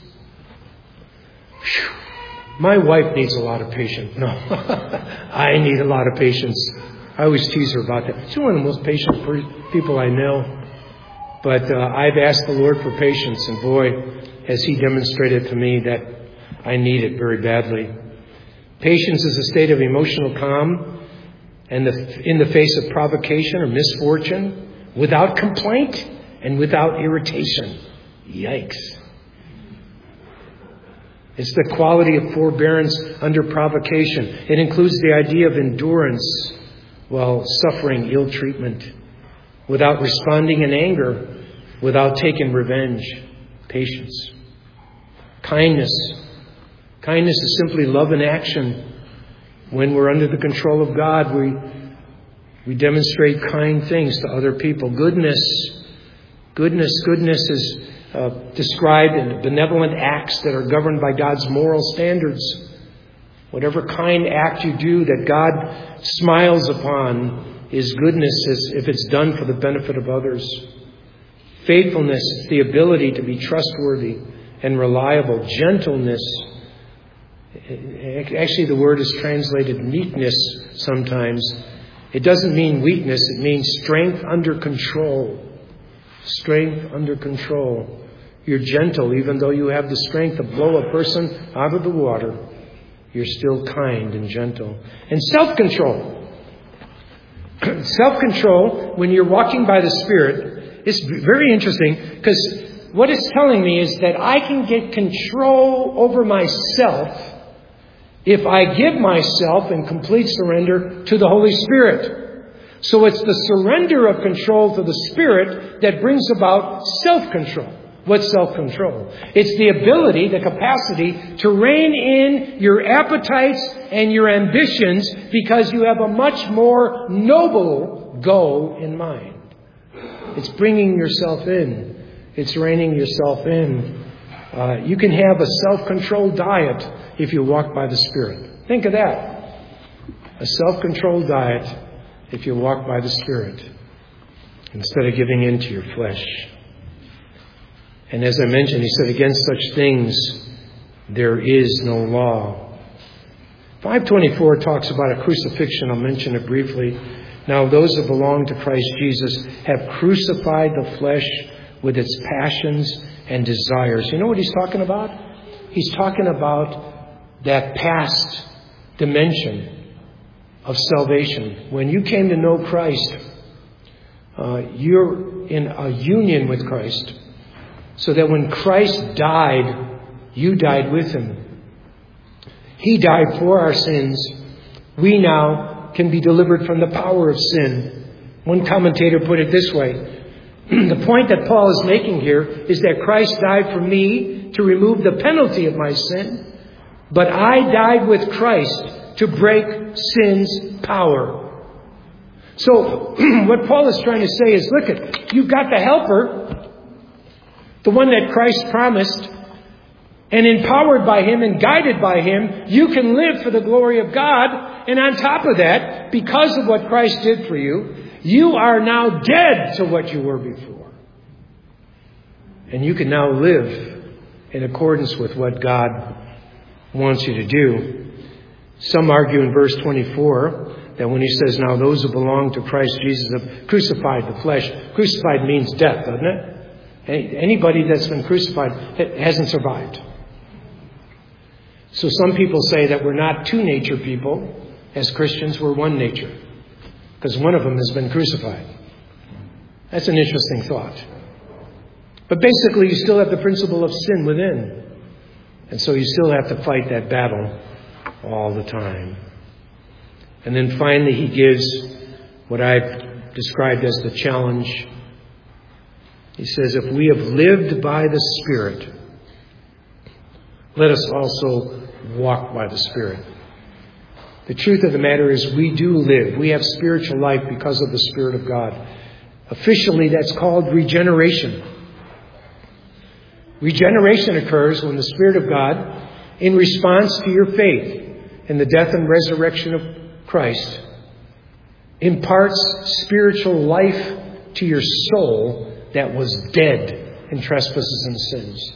Whew. My wife needs a lot of patience. No, I need a lot of patience. I always tease her about that. She's one of the most patient people I know. But I've asked the Lord for patience, and boy, has He demonstrated to me that I need it very badly. Patience is a state of emotional calm and in the face of provocation or misfortune, without complaint and without irritation. Yikes. It's the quality of forbearance under provocation. It includes the idea of endurance while suffering ill treatment, without responding in anger, without taking revenge. Patience. Kindness. Kindness is simply love in action. When we're under the control of God, we demonstrate kind things to other people. Goodness is described in benevolent acts that are governed by God's moral standards. Whatever kind act you do that God smiles upon is goodness if it's done for the benefit of others. Faithfulness is the ability to be trustworthy and reliable. Gentleness, actually the word is translated meekness sometimes. It doesn't mean weakness, it means strength under control. Strength under control. You're gentle even though you have the strength to blow a person out of the water. You're still kind and gentle. And self-control. Self-control, when you're walking by the Spirit, is very interesting because what it's telling me is that I can get control over myself if I give myself in complete surrender to the Holy Spirit. So it's the surrender of control to the Spirit that brings about self-control. What's self-control? It's the ability, the capacity to rein in your appetites and your ambitions because you have a much more noble goal in mind. It's bringing yourself in. It's reining yourself in. You can have a self-controlled diet if you walk by the Spirit. Think of that. A self-controlled diet if you walk by the Spirit instead of giving in to your flesh. And as I mentioned, he said, against such things there is no law. 524 talks about a crucifixion. I'll mention it briefly. Now, those that belong to Christ Jesus have crucified the flesh with its passions and desires. You know what he's talking about? He's talking about that past dimension of salvation. When you came to know Christ, you're in a union with Christ. So that when Christ died, you died with Him. He died for our sins. We now can be delivered from the power of sin. One commentator put it this way. The point that Paul is making here is that Christ died for me to remove the penalty of my sin. But I died with Christ to break sin's power. So what Paul is trying to say is, look, you've got the helper, the one that Christ promised, And empowered by Him and guided by Him, you can live for the glory of God. And on top of that, because of what Christ did for you, you are now dead to what you were before. And you can now live in accordance with what God wants you to do. Some argue in verse 24 that when he says, now those who belong to Christ Jesus have crucified the flesh. Crucified means death, doesn't it? Anybody that's been crucified hasn't survived. So some people say that we're not two nature people. As Christians, we're one nature. Because one of them has been crucified. That's an interesting thought. But basically, you still have the principle of sin within. And so you still have to fight that battle all the time. And then finally, he gives what I've described as the challenge. He says, if we have lived by the Spirit, let us also walk by the Spirit. The truth of the matter is we do live. We have spiritual life because of the Spirit of God. Officially, that's called regeneration. Regeneration occurs when the Spirit of God, in response to your faith in the death and resurrection of Christ, imparts spiritual life to your soul that was dead in trespasses and sins.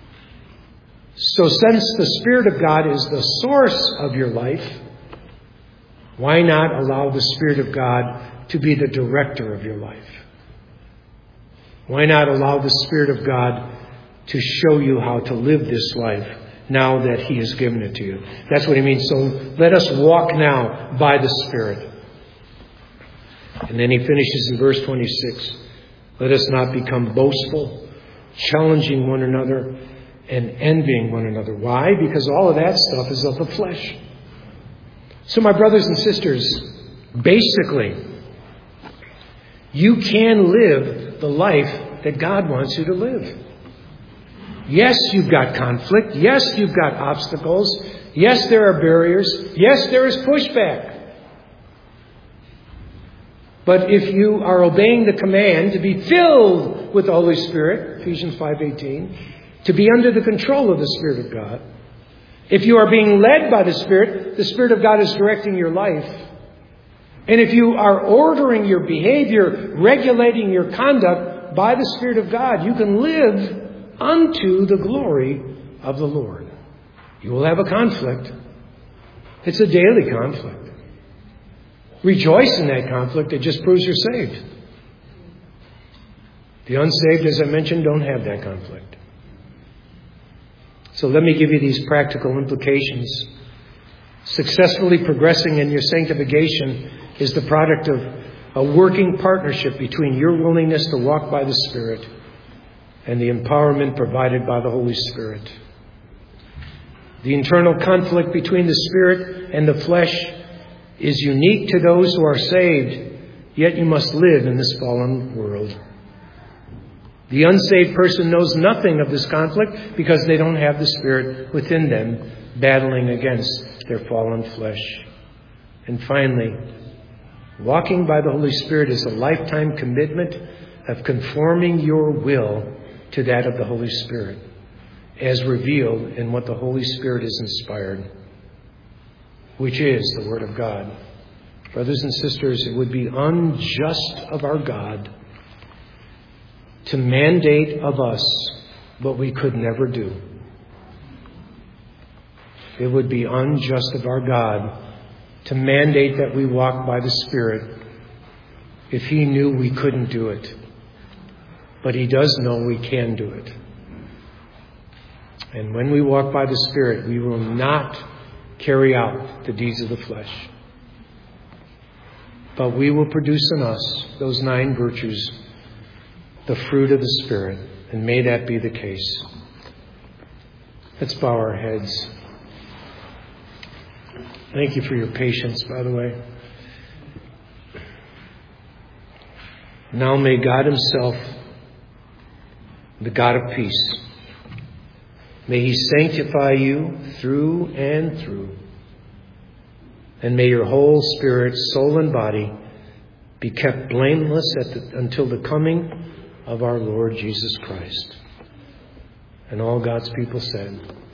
So since the Spirit of God is the source of your life, why not allow the Spirit of God to be the director of your life? Why not allow the Spirit of God to show you how to live this life now that He has given it to you? That's what he means. So let us walk now by the Spirit. And then he finishes in verse 26. Let us not become boastful, challenging one another, and envying one another. Why? Because all of that stuff is of the flesh. So my brothers and sisters, basically, you can live the life that God wants you to live. Yes, you've got conflict. Yes, you've got obstacles. Yes, there are barriers. Yes, there is pushback. But if you are obeying the command to be filled with the Holy Spirit, Ephesians 5:18, to be under the control of the Spirit of God, if you are being led by the Spirit of God is directing your life. And if you are ordering your behavior, regulating your conduct by the Spirit of God, you can live unto the glory of the Lord. You will have a conflict. It's a daily conflict. Rejoice in that conflict. It just proves you're saved. The unsaved, as I mentioned, don't have that conflict. So let me give you these practical implications. Successfully progressing in your sanctification is the product of a working partnership between your willingness to walk by the Spirit and the empowerment provided by the Holy Spirit. The internal conflict between the Spirit and the flesh is unique to those who are saved, yet you must live in this fallen world. The unsaved person knows nothing of this conflict because they don't have the Spirit within them battling against their fallen flesh. And finally, walking by the Holy Spirit is a lifetime commitment of conforming your will to that of the Holy Spirit, as revealed in what the Holy Spirit has inspired, which is the Word of God. Brothers and sisters, it would be unjust of our God to mandate of us what we could never do. It would be unjust of our God to mandate that we walk by the Spirit if He knew we couldn't do it. But He does know we can do it. And when we walk by the Spirit, we will not carry out the deeds of the flesh. But we will produce in us those 9 virtues, the fruit of the Spirit. And may that be the case. Let's bow our heads. Thank you for your patience, by the way. Now may God Himself, the God of peace, may He sanctify you through and through. And may your whole spirit, soul, and body be kept blameless until the coming of our Lord Jesus Christ. And all God's people said,